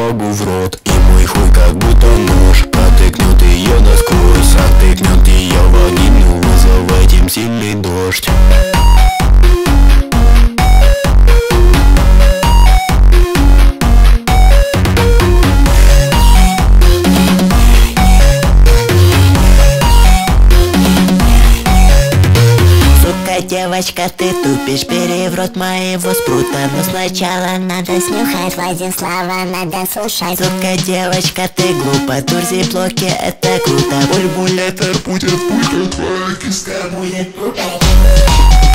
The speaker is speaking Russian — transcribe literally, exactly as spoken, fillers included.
шпагу в рот. И мой хуй как будто нож протыкнет ее насквозь, отыкнет ее вагину, вызывает им сильный дождь. Девочка, ты тупишь, бери в рот моего спрута. Но сначала надо снюхать, Владимир, слова надо слушать. Сука, девочка, ты глупа, турзи блоки, это круто. Бульбулятор будет пукать, твоя киска будет пукать.